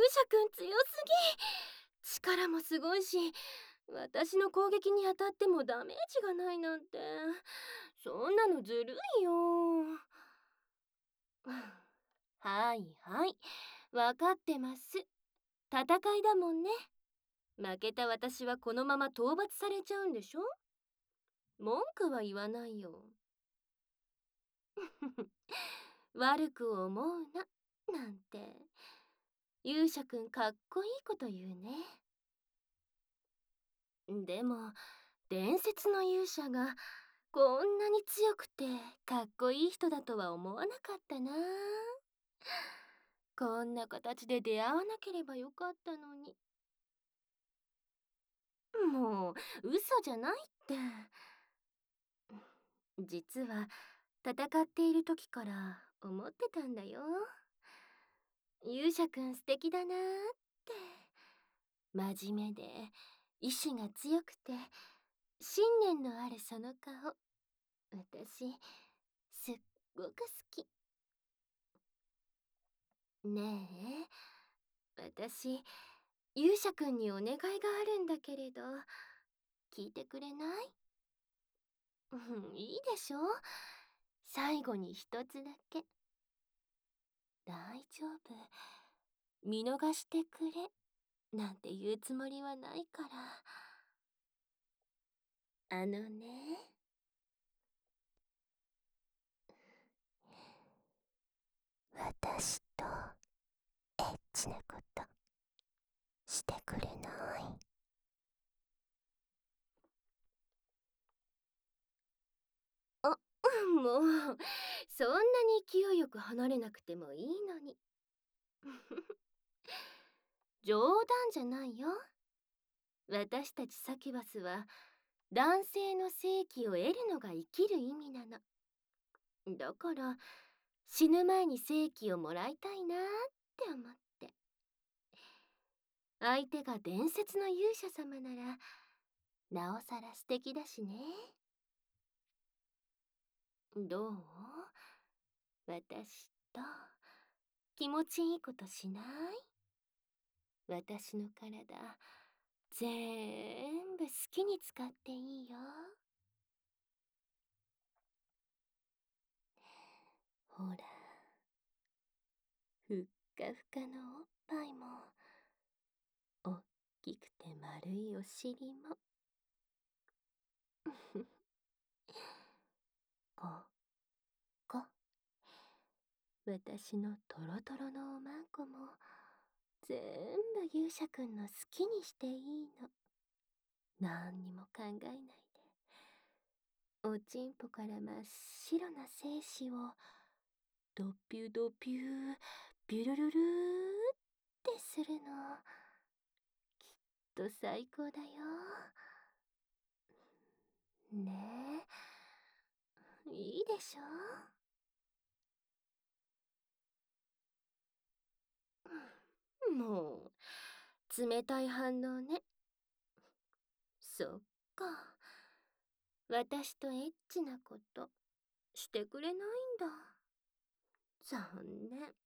舎くん強すぎ。力もすごいし、私の攻撃に当たってもダメージがないなんて、そんなのずるいよ。はいはい、わかってます。戦いだもんね。負けた私はこのまま討伐されちゃうんでしょ。文句は言わないよ。悪く思うな、なんて。勇者くんかっこいいこと言うね。でも、伝説の勇者がこんなに強くてかっこいい人だとは思わなかったな。こんな形で出会わなければよかったのに。もう、嘘じゃないって。実は、戦っている時から思ってたんだよ。勇者くん素敵だなーって。真面目で、意志が強くて、信念のあるその顔。私、すっごく好き。ねえ、私、勇者くんにお願いがあるんだけれど、聞いてくれない？いいでしょ？最後に一つだけ。大丈夫。見逃してくれ。なんて言うつもりはないから。あのね。私とエッチなことしてくれない？あ、もう、そんなに勢いよく離れなくてもいいのに。冗談じゃないよ。私たちサキュバスは男性の性器を得るのが生きる意味なの。だから死ぬ前に性器をもらいたいなって思って。相手が伝説の勇者様ならなおさら素敵だしね。どう？私と気持ちいいことしない？私の体ぜんぶ好きに使っていいよ。ほら、ふっかふかのおっぱいもおっきくて丸いお尻もここ、私のトロトロのおまんこもぜんぶ勇者くんの好きにしていいの。なんにも考えないで。おちんぽから真っ白な精子をドピュドピュビュルルルーってするの。きっと最高だよ。ねえ、いいでしょ？もう、冷たい反応ね。そっか。私とエッチなことしてくれないんだ。残念。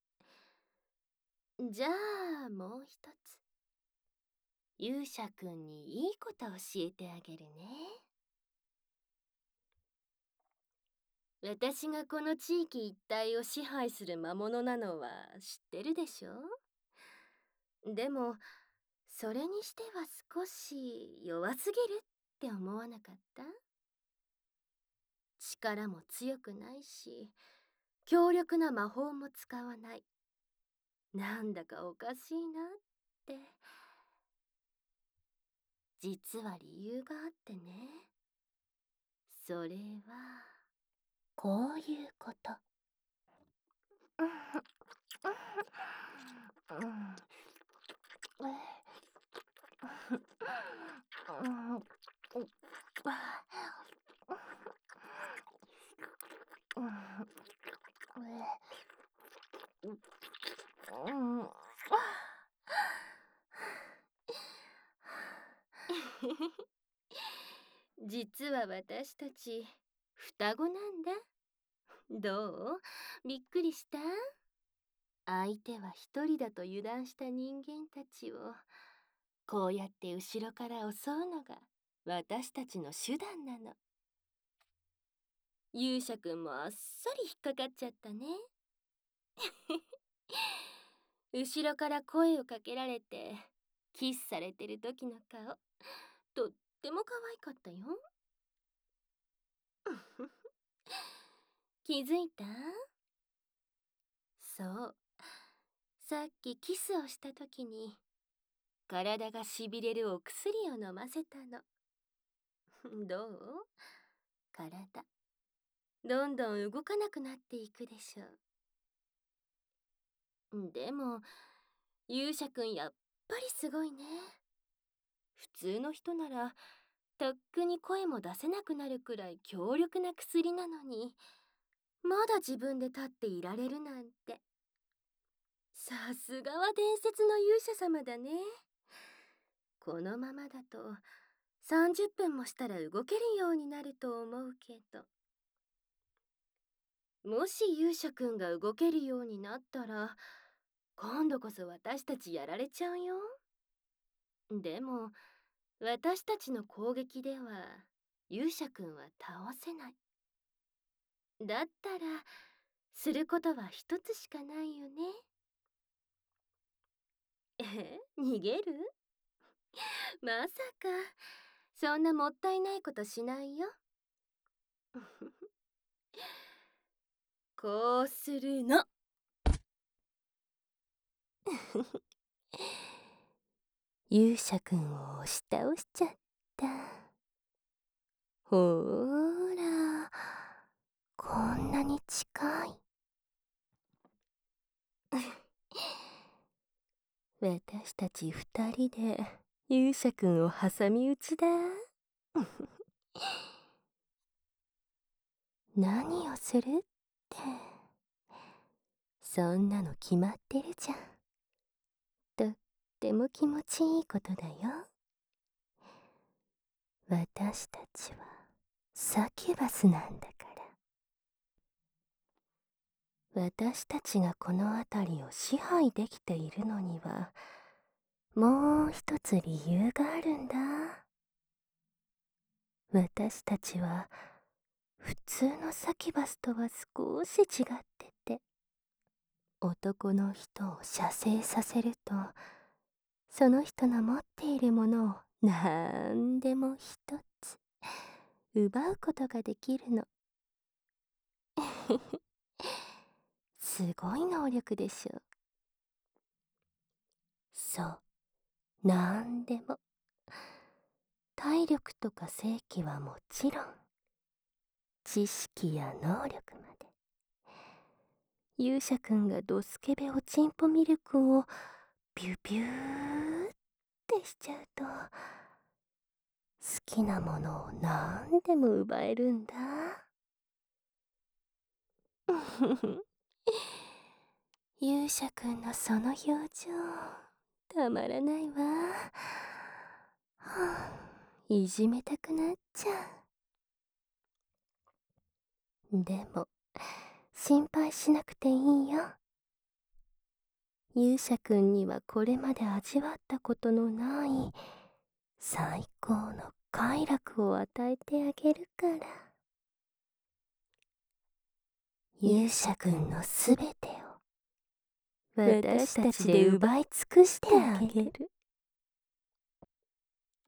じゃあもう一つ。勇者くんにいいこと教えてあげるね。私がこの地域一帯を支配する魔物なのは知ってるでしょ？でも、それにしては少し弱すぎるって思わなかった？力も強くないし、強力な魔法も使わない。なんだかおかしいなって。実は理由があってね。それは、こういうこと。実は私たち双子なんだ。どう？びっくりした？ 相手は一人だと油断した人間たちをこうやって後ろから襲うのが私たちの手段なの。勇者くんもあっさり引っかかっちゃったね。後ろから声をかけられてキスされてる時の顔、とっても可愛かったよ。気づいた？そう、さっきキスをした時に体がしびれるお薬を飲ませたの。どう？体どんどん動かなくなっていくでしょう。でも勇者くんやっぱりすごいね。普通の人ならとっくに声も出せなくなるくらい強力な薬なのに、まだ自分で立っていられるなんて。さすがは伝説の勇者様だね。このままだと30分もしたら動けるようになると思うけど。もし勇者くんが動けるようになったら今度こそ私たちやられちゃうよ。でも私たちの攻撃では勇者くんは倒せない。だったらすることは一つしかないよね。逃げる？まさかそんなもったいないことしないよ。こうするの。勇者くんを押し倒しちゃった。ほーら、こんなに近い。私たち二人で勇者くんを挟み撃ちだ。何をするって、そんなの決まってるじゃん。とっても気持ちいいことだよ。私たちはサキュバスなんだから。私たちがこの辺りを支配できているのにはもう一つ理由があるんだ。私たちは普通のサキュバスとは少し違ってて、男の人を射精させるとその人の持っているものをなんでも一つ奪うことができるの。すごい能力でしょ。そう、なんでも。体力とか正気はもちろん、知識や能力まで。勇者くんがドスケベおちんぽミルクをビュビューってしちゃうと、好きなものを何でも奪えるんだ。勇者くんのその表情、たまらないわ。はあ、いじめたくなっちゃう。でも、心配しなくていいよ。勇者くんにはこれまで味わったことのない最高の快楽を与えてあげるから。勇者くんのすべてを私たちで奪い尽くしてあげる。